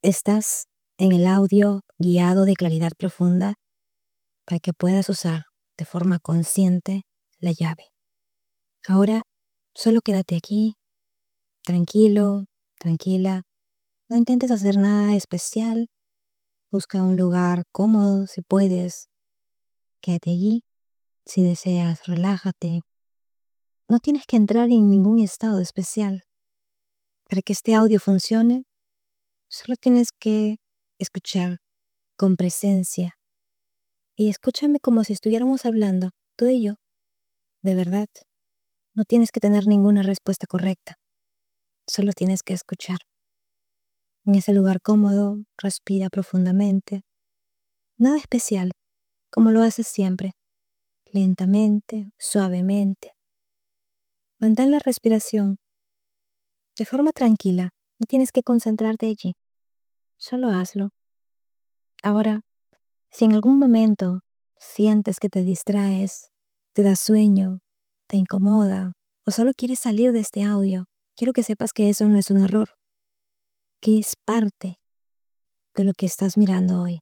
Estás en el audio guiado de claridad profunda para que puedas usar de forma consciente la llave. Ahora solo quédate aquí, tranquilo, tranquila. No intentes hacer nada especial. Busca un lugar cómodo si puedes. Quédate allí. Si deseas, relájate. No tienes que entrar en ningún estado especial. Para que este audio funcione, solo tienes que escuchar con presencia. Y escúchame como si estuviéramos hablando, tú y yo. De verdad, no tienes que tener ninguna respuesta correcta. Solo tienes que escuchar. En ese lugar cómodo, respira profundamente. Nada especial, como lo haces siempre. Lentamente, suavemente. Mantén la respiración de forma tranquila. No tienes que concentrarte allí. Solo hazlo. Ahora, si en algún momento sientes que te distraes, te da sueño, te incomoda o solo quieres salir de este audio, quiero que sepas que eso no es un error, que es parte de lo que estás mirando hoy.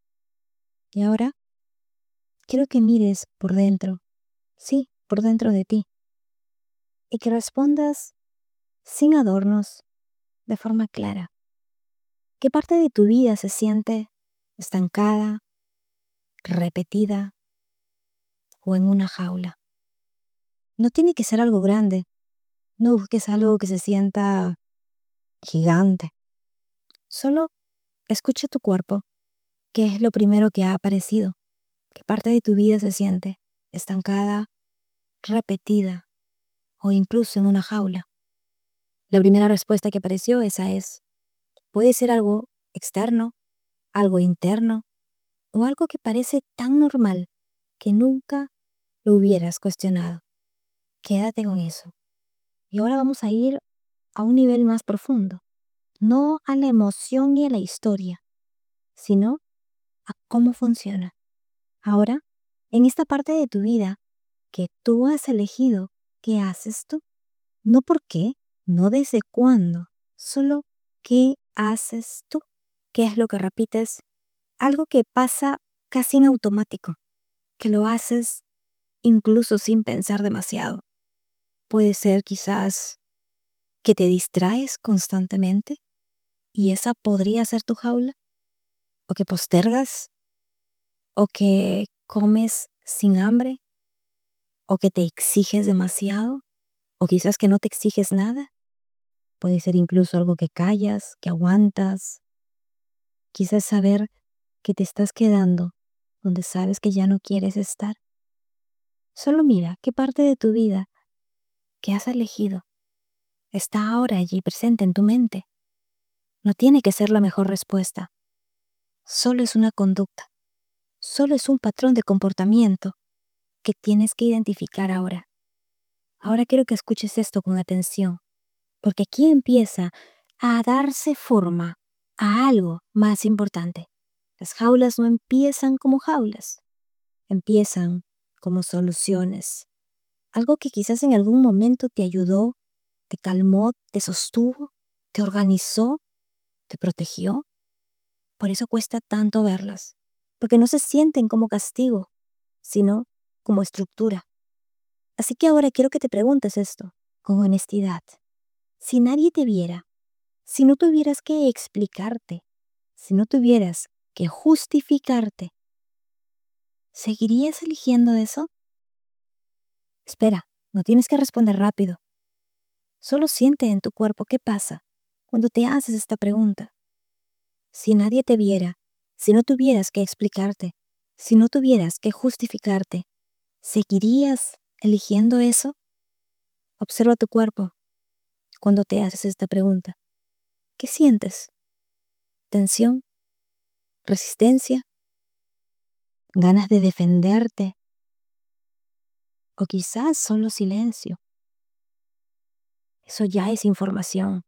Y ahora quiero que mires por dentro, sí, por dentro de ti, y que respondas sin adornos, de forma clara. ¿Qué parte de tu vida se siente estancada, repetida o en una jaula? No tiene que ser algo grande. No busques algo que se sienta gigante. Solo escucha tu cuerpo. ¿Qué es lo primero que ha aparecido? ¿Qué parte de tu vida se siente estancada, repetida o incluso en una jaula? La primera respuesta que apareció, esa es. Puede ser algo externo, algo interno o algo que parece tan normal que nunca lo hubieras cuestionado. Quédate con eso. Y ahora vamos a ir a un nivel más profundo. No a la emoción ni a la historia, sino a cómo funciona. Ahora, en esta parte de tu vida que tú has elegido, ¿qué haces tú? No por qué, no desde cuándo, solo qué haces tú. ¿Qué es lo que repites? Algo que pasa casi en automático, que lo haces incluso sin pensar demasiado. Puede ser quizás que te distraes constantemente y esa podría ser tu jaula, o que postergas, o que comes sin hambre, o que te exiges demasiado, o quizás que no te exiges nada. Puede ser incluso algo que callas, que aguantas. Quizás saber que te estás quedando donde sabes que ya no quieres estar. Solo mira qué parte de tu vida que has elegido está ahora allí presente en tu mente. No tiene que ser la mejor respuesta. Solo es una conducta. Solo es un patrón de comportamiento que tienes que identificar ahora. Ahora quiero que escuches esto con atención, porque aquí empieza a darse forma a algo más importante. Las jaulas no empiezan como jaulas, empiezan como soluciones. Algo que quizás en algún momento te ayudó, te calmó, te sostuvo, te organizó, te protegió. Por eso cuesta tanto verlas, porque no se sienten como castigo, sino como estructura. Así que ahora quiero que te preguntes esto, con honestidad. Si nadie te viera, si no tuvieras que explicarte, si no tuvieras que justificarte, ¿seguirías eligiendo eso? Espera, no tienes que responder rápido. Solo siente en tu cuerpo qué pasa cuando te haces esta pregunta. Si nadie te viera, si no tuvieras que explicarte, si no tuvieras que justificarte, ¿seguirías eligiendo eso? Observa tu cuerpo cuando te haces esta pregunta. ¿Qué sientes? ¿Tensión? ¿Resistencia? ¿Ganas de defenderte? ¿O quizás solo silencio? Eso ya es información.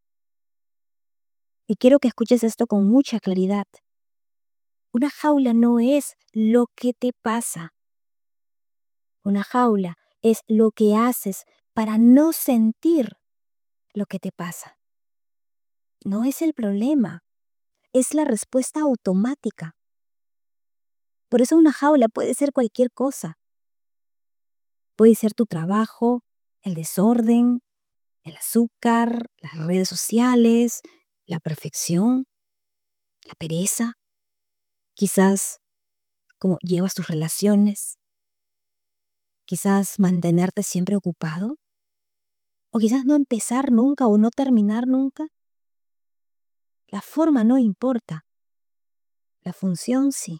Y quiero que escuches esto con mucha claridad. Una jaula no es lo que te pasa. Una jaula es lo que haces para no sentir lo que te pasa. No es el problema. es la respuesta automática. Por eso una jaula puede ser cualquier cosa. Puede ser tu trabajo, el desorden, el azúcar, las redes sociales, la perfección, la pereza, quizás cómo llevas tus relaciones, quizás mantenerte siempre ocupado, o quizás no empezar nunca o no terminar nunca. La forma no importa, la función sí.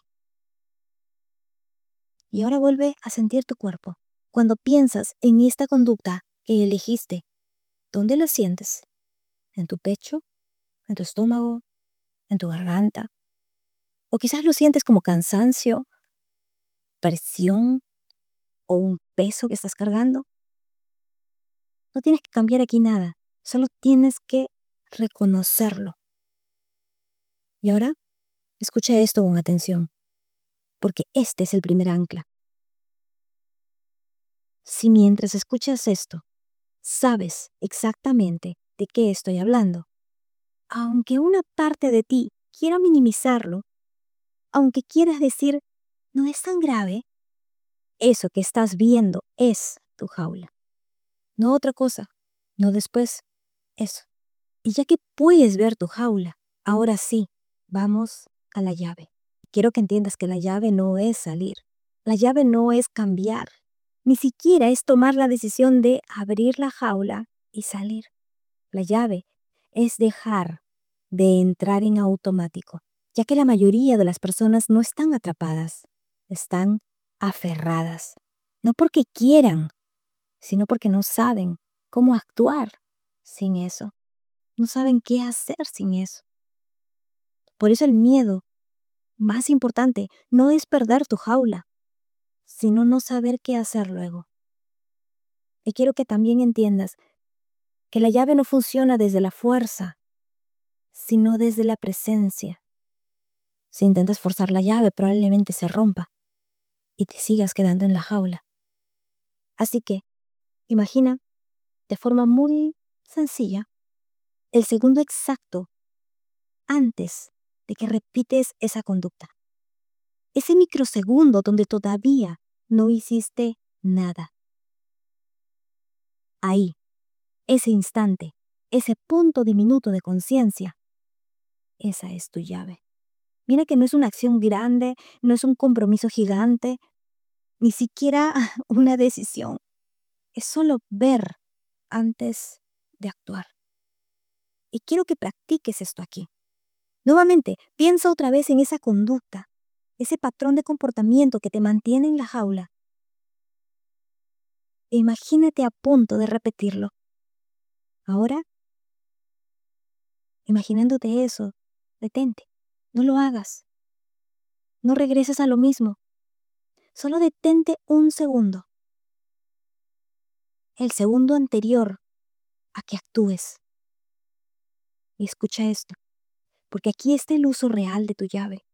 Y ahora vuelve a sentir tu cuerpo. Cuando piensas en esta conducta que elegiste, ¿dónde la sientes? ¿En tu pecho? ¿En tu estómago? ¿En tu garganta? O quizás lo sientes como cansancio, presión o un peso que estás cargando. No tienes que cambiar aquí nada, solo tienes que reconocerlo. Y ahora, escucha esto con atención, porque este es el primer ancla. Si mientras escuchas esto, sabes exactamente de qué estoy hablando, aunque una parte de ti quiera minimizarlo, aunque quieras decir, no es tan grave, eso que estás viendo es tu jaula. No otra cosa, no después, eso. Y ya que puedes ver tu jaula, ahora sí, vamos a la llave. Quiero que entiendas que la llave no es salir. La llave no es cambiar. Ni siquiera es tomar la decisión de abrir la jaula y salir. La llave es dejar de entrar en automático, ya que la mayoría de las personas no están atrapadas, están aferradas. No porque quieran, sino porque no saben cómo actuar sin eso. No saben qué hacer sin eso. Por eso el miedo más importante no es perder tu jaula, sino no saber qué hacer luego. Y quiero que también entiendas que la llave no funciona desde la fuerza, sino desde la presencia. Si intentas forzar la llave, probablemente se rompa y te sigas quedando en la jaula. Así que, imagina, de forma muy sencilla, el segundo exacto antes de que repites esa conducta. Ese microsegundo donde todavía no hiciste nada. Ahí, ese instante, ese punto diminuto de conciencia, esa es tu llave. Mira que no es una acción grande, no es un compromiso gigante, ni siquiera una decisión. Es solo ver antes de actuar. Y quiero que practiques esto aquí. Nuevamente, piensa otra vez en esa conducta, ese patrón de comportamiento que te mantiene en la jaula. E imagínate a punto de repetirlo. Ahora, imaginándote eso, detente, no lo hagas. No regreses a lo mismo. Solo detente un segundo. El segundo anterior a que actúes. Y escucha esto, porque aquí está el uso real de tu llave.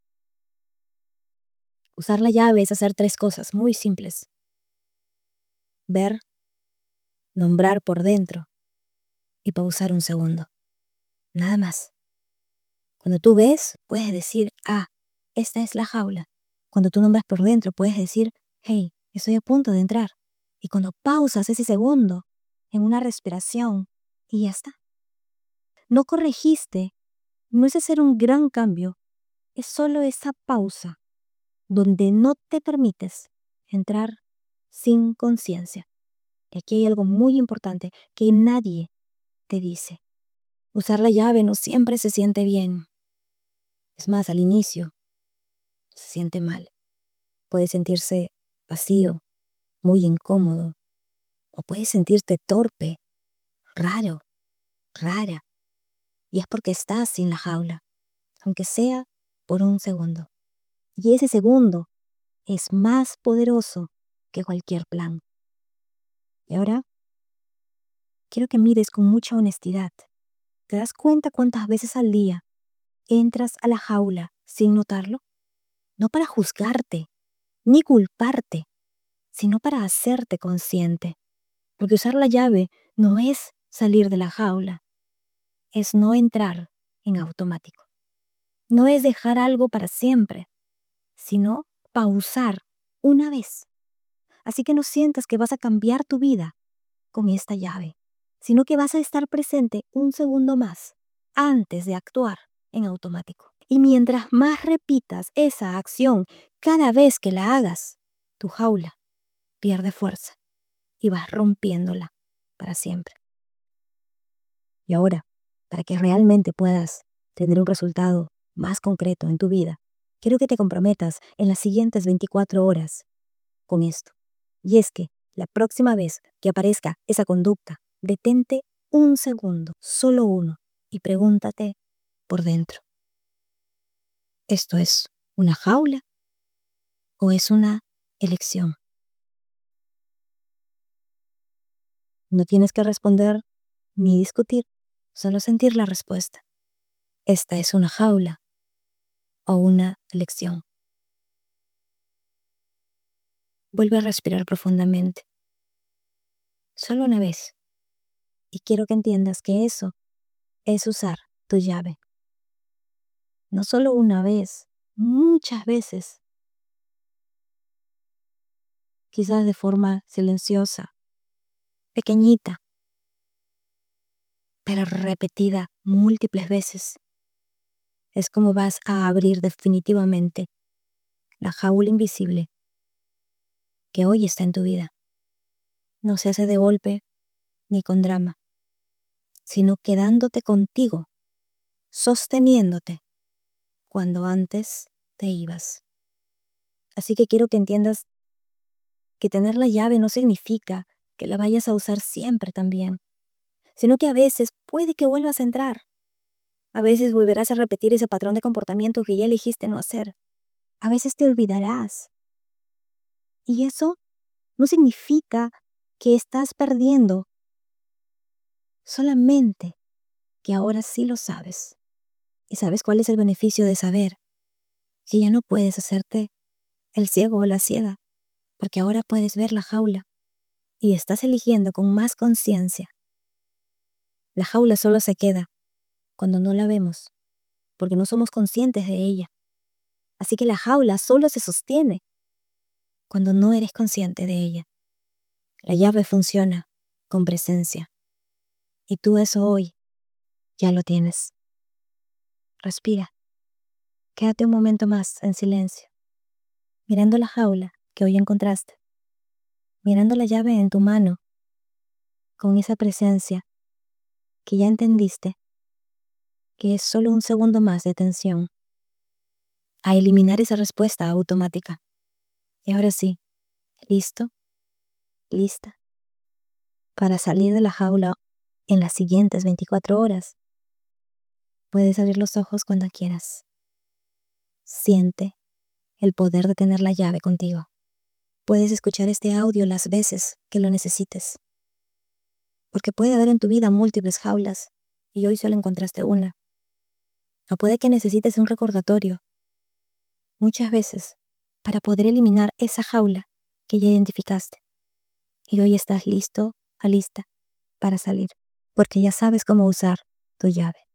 Usar la llave es hacer tres cosas muy simples. Ver, nombrar por dentro y pausar un segundo. Nada más. Cuando tú ves, puedes decir, esta es la jaula. Cuando tú nombras por dentro, puedes decir, hey, estoy a punto de entrar. Y cuando pausas ese segundo en una respiración y ya está. No corregiste, no es hacer un gran cambio, es solo esa pausa donde no te permites entrar sin conciencia. Y aquí hay algo muy importante que nadie te dice. Usar la llave no siempre se siente bien. Es más, al inicio se siente mal. Puede sentirse vacío, muy incómodo, o puedes sentirte torpe, raro, rara. Y es porque estás sin la jaula, aunque sea por un segundo. Y ese segundo es más poderoso que cualquier plan. Y ahora, quiero que mires con mucha honestidad. ¿Te das cuenta cuántas veces al día entras a la jaula sin notarlo? No para juzgarte, ni culparte, sino para hacerte consciente. Porque usar la llave no es salir de la jaula, es no entrar en automático. No es dejar algo para siempre, sino pausar una vez. Así que no sientas que vas a cambiar tu vida con esta llave, sino que vas a estar presente un segundo más antes de actuar en automático. Y mientras más repitas esa acción cada vez que la hagas, tu jaula pierde fuerza y vas rompiéndola para siempre. Y ahora, para que realmente puedas tener un resultado más concreto en tu vida, quiero que te comprometas en las siguientes 24 horas con esto. Y es que la próxima vez que aparezca esa conducta, detente un segundo, solo uno, y pregúntate por dentro: ¿esto es una jaula o es una elección? No tienes que responder ni discutir, solo sentir la respuesta. ¿Esta es una jaula o una elección? Vuelve a respirar profundamente, solo una vez, y quiero que entiendas que eso es usar tu llave. No solo una vez, muchas veces, quizás de forma silenciosa, pequeñita, pero repetida múltiples veces. Es como vas a abrir definitivamente la jaula invisible que hoy está en tu vida. No se hace de golpe ni con drama, sino quedándote contigo, sosteniéndote cuando antes te ibas. Así que quiero que entiendas que tener la llave no significa que la vayas a usar siempre también, sino que a veces puede que vuelvas a entrar. A veces volverás a repetir ese patrón de comportamiento que ya elegiste no hacer. A veces te olvidarás. Y eso no significa que estás perdiendo, solamente que ahora sí lo sabes. ¿Y sabes cuál es el beneficio de saber que ya no puedes hacerte el ciego o la ciega? Porque ahora puedes ver la jaula y estás eligiendo con más conciencia. La jaula solo se queda cuando no la vemos, porque no somos conscientes de ella. Así que la jaula solo se sostiene cuando no eres consciente de ella. La llave funciona con presencia, y tú eso hoy ya lo tienes. Respira, quédate un momento más en silencio, mirando la jaula que hoy encontraste, mirando la llave en tu mano, con esa presencia que ya entendiste que es solo un segundo más de atención a eliminar esa respuesta automática. Y ahora sí, listo, lista, para salir de la jaula en las siguientes 24 horas. Puedes abrir los ojos cuando quieras. Siente el poder de tener la llave contigo. Puedes escuchar este audio las veces que lo necesites, porque puede haber en tu vida múltiples jaulas y hoy solo encontraste una. O puede que necesites un recordatorio muchas veces para poder eliminar esa jaula que ya identificaste. Y hoy estás listo o lista para salir, porque ya sabes cómo usar tu llave.